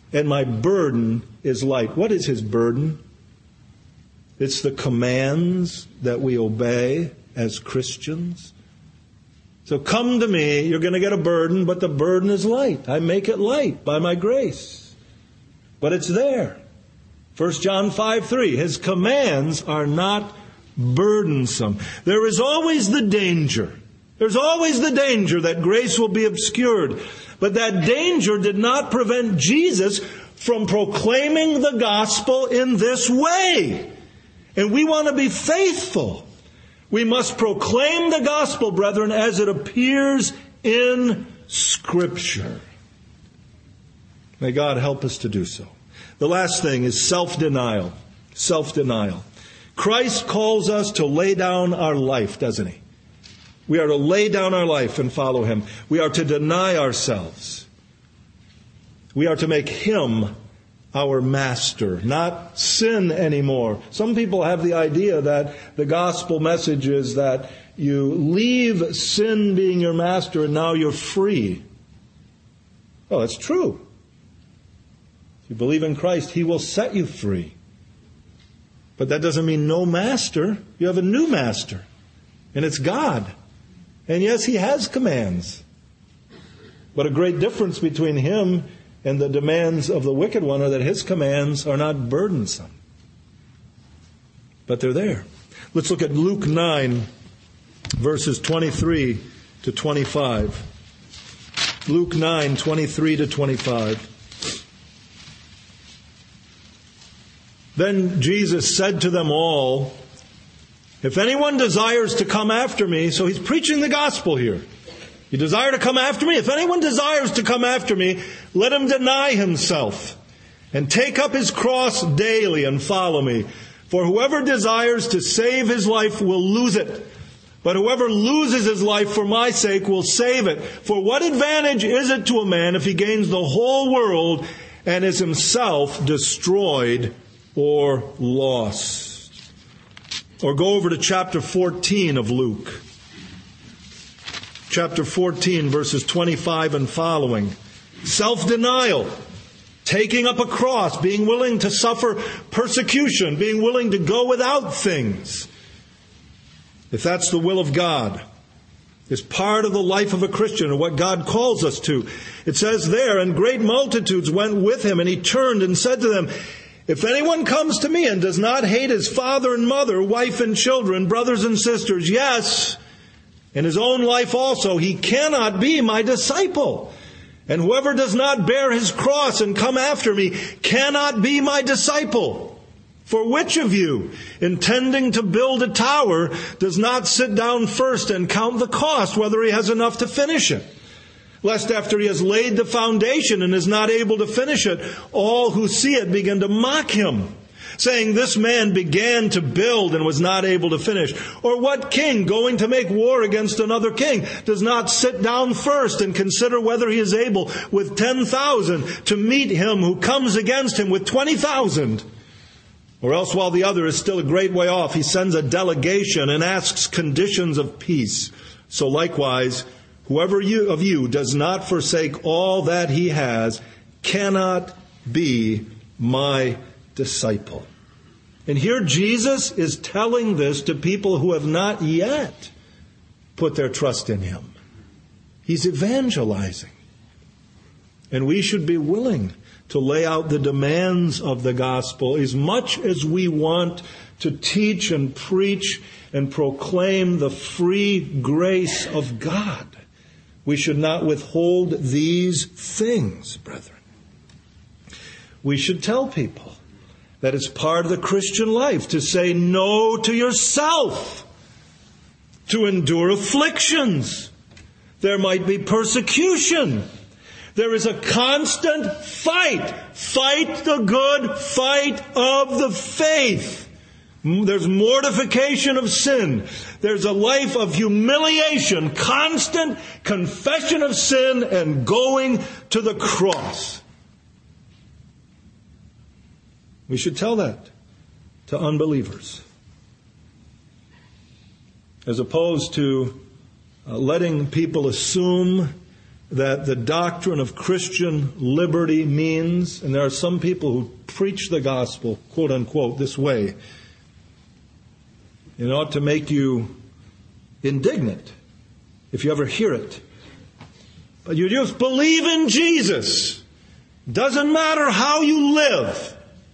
and my burden is light. What is His burden? It's the commands that we obey as Christians. So come to me, you're going to get a burden, but the burden is light. I make it light by my grace. But it's there. First John five three, His commands are not burdensome. There is always the danger. There's always the danger that grace will be obscured. But that danger did not prevent Jesus from proclaiming the gospel in this way. And we want to be faithful. We must proclaim the gospel, brethren, as it appears in Scripture. May God help us to do so. The last thing is self-denial. Self-denial. Christ calls us to lay down our life, doesn't He? We are to lay down our life and follow Him. We are to deny ourselves. We are to make Him our master, not sin anymore. Some people have the idea that the gospel message is that you leave sin being your master and now you're free. Well, that's true. If you believe in Christ, He will set you free. But that doesn't mean no master. You have a new master, and it's God. And yes, He has commands. But a great difference between Him and the demands of the wicked one are that His commands are not burdensome. But they're there. Let's look at Luke nine, verses twenty-three to twenty-five. Luke nine, twenty-three to twenty-five. Then Jesus said to them all, if anyone desires to come after me, so He's preaching the gospel here. You desire to come after me? If anyone desires to come after me, let him deny himself and take up his cross daily and follow me. For whoever desires to save his life will lose it. But whoever loses his life for my sake will save it. For what advantage is it to a man if he gains the whole world and is himself destroyed or lost? Or go over to chapter fourteen of Luke. Chapter fourteen, verses twenty-five and following. Self-denial. Taking up a cross. Being willing to suffer persecution. Being willing to go without things. If that's the will of God. Is part of the life of a Christian and what God calls us to. It says there, and great multitudes went with Him, and He turned and said to them, if anyone comes to me and does not hate his father and mother, wife and children, brothers and sisters, yes, in his own life also, he cannot be my disciple. And whoever does not bear his cross and come after me cannot be my disciple. For which of you, intending to build a tower, does not sit down first and count the cost, whether he has enough to finish it? Lest after he has laid the foundation and is not able to finish it, all who see it begin to mock him, saying, this man began to build and was not able to finish. Or what king, going to make war against another king, does not sit down first and consider whether he is able with ten thousand to meet him who comes against him with twenty thousand? Or else while the other is still a great way off, he sends a delegation and asks conditions of peace. So likewise, whoever you, of you does not forsake all that he has cannot be my disciple. And here Jesus is telling this to people who have not yet put their trust in Him. He's evangelizing. And we should be willing to lay out the demands of the gospel as much as we want to teach and preach and proclaim the free grace of God. We should not withhold these things, brethren. We should tell people that it's part of the Christian life to say no to yourself, to endure afflictions. There might be persecution. There is a constant fight. Fight the good fight of the faith. There's mortification of sin. There's a life of humiliation, constant confession of sin, and going to the cross. We should tell that to unbelievers. As opposed to uh, letting people assume that the doctrine of Christian liberty means, and there are some people who preach the gospel, quote unquote, this way, it ought to make you indignant if you ever hear it. But you just believe in Jesus. Doesn't matter how you live.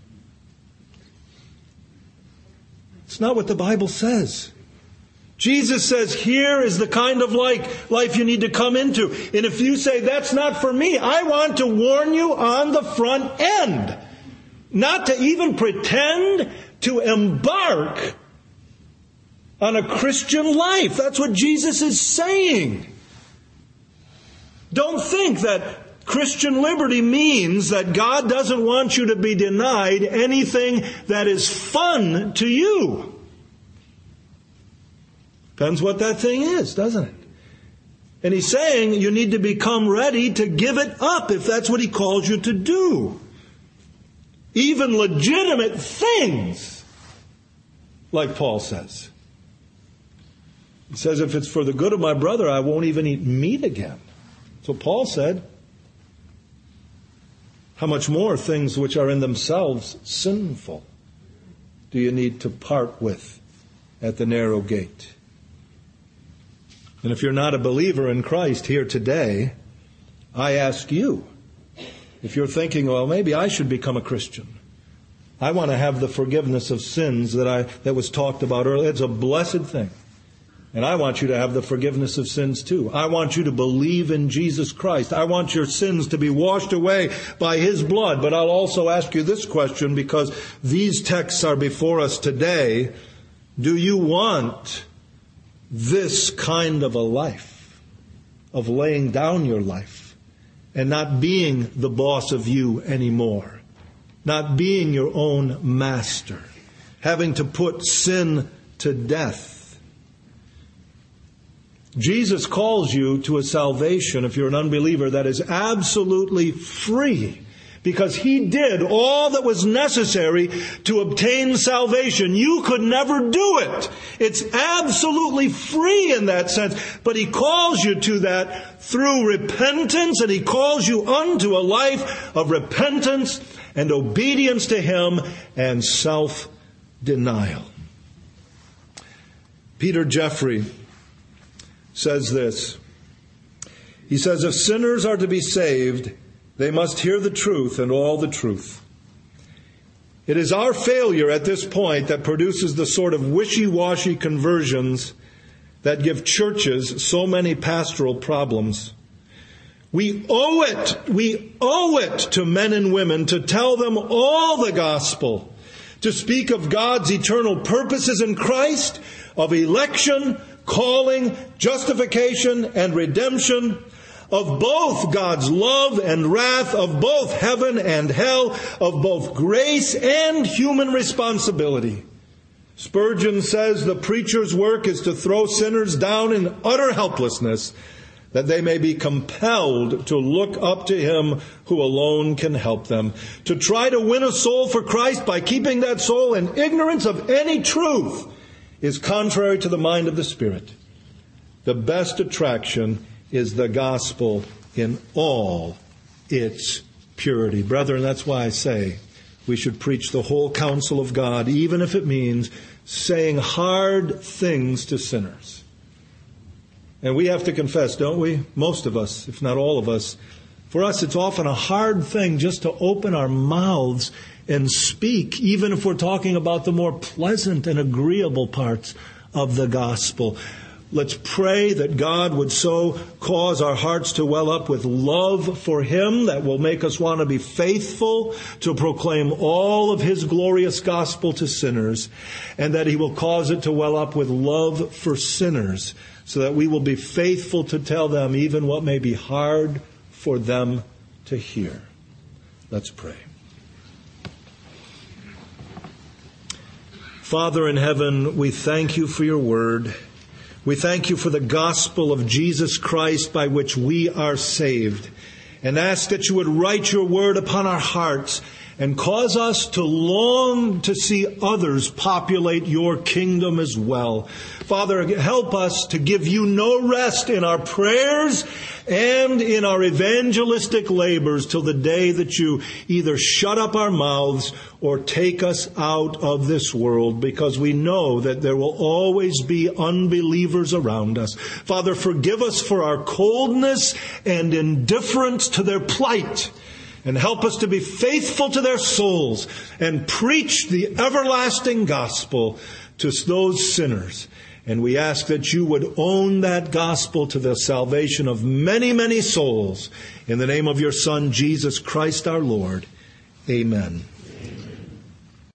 It's not what the Bible says. Jesus says, here is the kind of life, life you need to come into. And if you say, that's not for me, I want to warn you on the front end. Not to even pretend to embark on a Christian life. That's what Jesus is saying. Don't think that Christian liberty means that God doesn't want you to be denied anything that is fun to you. Depends what that thing is, doesn't it? And he's saying you need to become ready to give it up if that's what he calls you to do. Even legitimate things, like Paul says. He says, if it's for the good of my brother, I won't even eat meat again. So Paul said, how much more things which are in themselves sinful do you need to part with at the narrow gate? And if you're not a believer in Christ here today, I ask you, if you're thinking, well, maybe I should become a Christian. I want to have the forgiveness of sins that I that was talked about earlier. It's a blessed thing. And I want you to have the forgiveness of sins too. I want you to believe in Jesus Christ. I want your sins to be washed away by His blood. But I'll also ask you this question, because these texts are before us today. Do you want this kind of a life, of laying down your life and not being the boss of you anymore, not being your own master, having to put sin to death? Jesus calls you to a salvation, if you're an unbeliever, that is absolutely free, because He did all that was necessary to obtain salvation. You could never do it. It's absolutely free in that sense. But He calls you to that through repentance, and He calls you unto a life of repentance and obedience to Him and self-denial. Peter Jeffrey says this. He says, if sinners are to be saved, they must hear the truth and all the truth. It is our failure at this point that produces the sort of wishy-washy conversions that give churches so many pastoral problems. We owe it, we owe it to men and women to tell them all the gospel, to speak of God's eternal purposes in Christ, of election, calling, justification, and redemption, of both God's love and wrath, of both heaven and hell, of both grace and human responsibility. Spurgeon says the preacher's work is to throw sinners down in utter helplessness, that they may be compelled to look up to Him who alone can help them. To try to win a soul for Christ by keeping that soul in ignorance of any truth is contrary to the mind of the Spirit. The best attraction is the gospel in all its purity. Brethren, that's why I say we should preach the whole counsel of God, even if it means saying hard things to sinners. And we have to confess, don't we? Most of us, if not all of us. For us, it's often a hard thing just to open our mouths and speak, even if we're talking about the more pleasant and agreeable parts of the gospel. Let's pray that God would so cause our hearts to well up with love for Him that will make us want to be faithful to proclaim all of His glorious gospel to sinners, and that He will cause it to well up with love for sinners so that we will be faithful to tell them even what may be hard for them to hear. Let's pray. Father in heaven, we thank You for Your word. We thank You for the gospel of Jesus Christ by which we are saved, and ask that You would write Your word upon our hearts and cause us to long to see others populate your kingdom as well. Father, help us to give you no rest in our prayers and in our evangelistic labors till the day that you either shut up our mouths or take us out of this world, because we know that there will always be unbelievers around us. Father, forgive us for our coldness and indifference to their plight, and help us to be faithful to their souls and preach the everlasting gospel to those sinners. And we ask that you would own that gospel to the salvation of many, many souls. In the name of your Son, Jesus Christ our Lord. Amen.